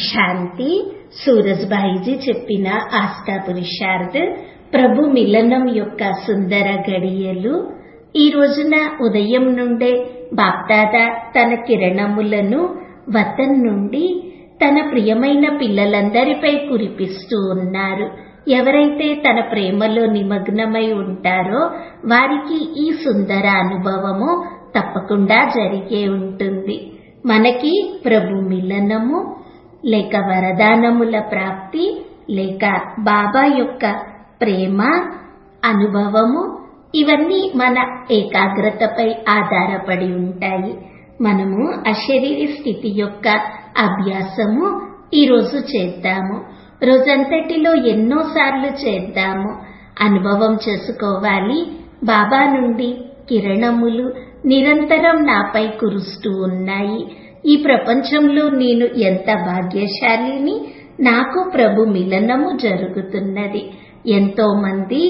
శాంతి. సూరజ్భాయిజీ చెప్పిన ఆస్థా పురుషార్థ్ ప్రభు మిలనం యొక్క సుందర గడియలు. ఈ రోజున ఉదయం నుండే బాప్దాదా తన కిరణములను వతన్ నుండి తన ప్రియమైన పిల్లలందరిపై కురిపిస్తూ ఉన్నారు. ఎవరైతే తన ప్రేమలో నిమగ్నమై ఉంటారో వారికి ఈ సుందర అనుభవము తప్పకుండా జరిగే ఉంటుంది. మనకి ప్రభు మిలనము లేక వరదానముల ప్రాప్తి లేక బాబా యొక్క ప్రేమ అనుభవము ఇవన్నీ మన ఏకాగ్రతపై ఆధారపడి ఉంటాయి. మనము అశరీరి స్థితి యొక్క అభ్యాసము ఈరోజు చేద్దాము. రోజంతటిలో ఎన్నోసార్లు చేద్దాము. అనుభవం చేసుకోవాలి. బాబా నుండి కిరణములు నిరంతరం నాపై కురుస్తూ ఉన్నాయి. ఈ ప్రపంచంలో నేను ఎంత భాగ్యశాలిని. నాకు ప్రభు మిలనము జరుగుతున్నది. ఎంతో మంది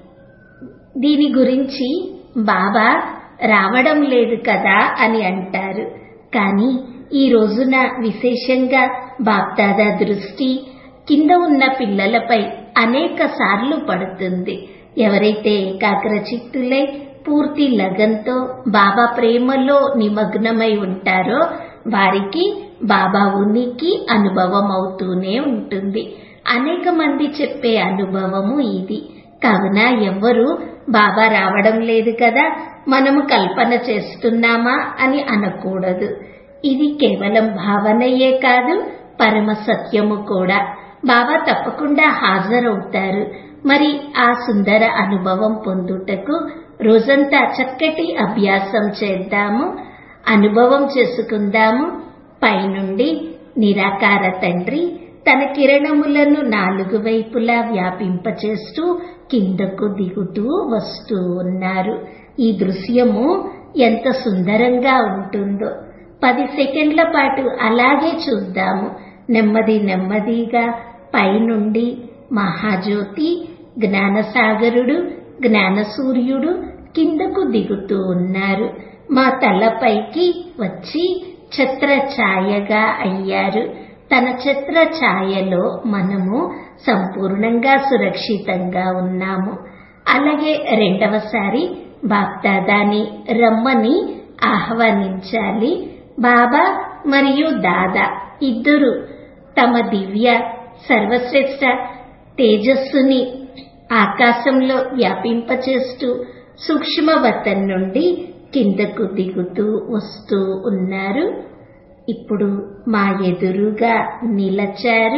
దీని గురించి బాబా రావడం లేదు కదా అని అంటారు. కానీ ఈ రోజున విశేషంగా బాప్దాదా దృష్టి కింద ఉన్న పిల్లలపై అనేక సార్లు పడుతుంది. ఎవరైతే ఏకాగ్రచిత్తులై పూర్తి లగంతో బాబా ప్రేమలో నిమగ్నమై ఉంటారో వారికి బాబా ఉనికి అనుభవం అవుతూనే ఉంటుంది. అనేక మంది చెప్పే అనుభవము ఇది. కావున ఎవ్వరూ బాబా రావడం లేదు కదా, మనము కల్పన చేస్తున్నామా అని అనకూడదు. ఇది కేవలం భావనయే కాదు, పరమ సత్యము కూడా. బాబా తప్పకుండా హాజరవుతారు. మరి ఆ సుందర అనుభవం పొందుటకు రోజంతా చక్కటి అభ్యాసం చేద్దాము. అనుభవం చేసుకుందాము. పైనుండి నిరాకార తండ్రి తన కిరణములను నాలుగు వైపులా వ్యాపింపచేస్తూ కిందకు దిగుతూ వస్తూ ఉన్నారు. ఈ దృశ్యము ఎంత సుందరంగా ఉంటుందో. 10 సెకండ్ల పాటు అలాగే చూద్దాము. నెమ్మది నెమ్మదిగా పైనుండి మహాజ్యోతి జ్ఞానసాగరుడు జ్ఞానసూర్యుడు కిందకు దిగుతూ ఉన్నారు. మా తలపైకి వచ్చి ఛత్రఛాయగా అయ్యారు. తన ఛత్రఛాయలో మనము సంపూర్ణంగా సురక్షితంగా ఉన్నాము. అలాగే రెండవసారి బాప్దాదాని రమ్మని ఆహ్వానించాలి. బాబా మరియు దాదా ఇద్దరు తమ దివ్య సర్వశ్రేష్ఠ తేజస్సుని ఆకాశంలో వ్యాపింపచేస్తూ సూక్ష్మవతం నుండి కిందకు దిగుతూ వస్తూ ఉన్నారు. ఇప్పుడు మా ఎదురుగా నిలచారు.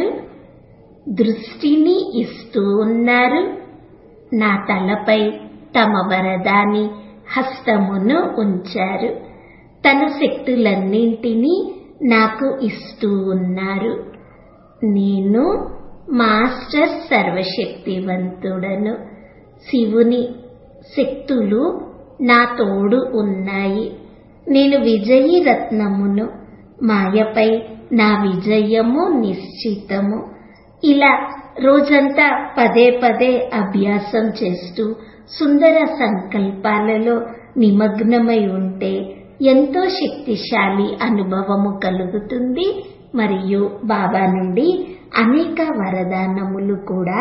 దృష్టిని ఇస్తూ ఉన్నారు. నా తలపై తమ వరదాని హస్తమును ఉంచారు. తన శక్తులన్నింటినీ నాకు ఇస్తూ ఉన్నారు. నేను మాస్టర్ సర్వశక్తివంతుడను. శివుని శక్తులు నా తోడు ఉన్నాయి. నేను విజయీ రత్నమును. మాయపై నా విజయము నిశ్చితము. ఇలా రోజంతా పదే పదే అభ్యాసం చేస్తూ సుందర సంకల్పాలలో నిమగ్నమై ఉంటే ఎంతో శక్తిశాలి అనుభవము కలుగుతుంది. మరియు బాబా నుండి అనేక వరదానములు కూడా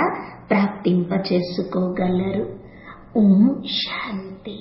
ప్రాప్తింపచేసుకోగలరు. ఓం శాంతి.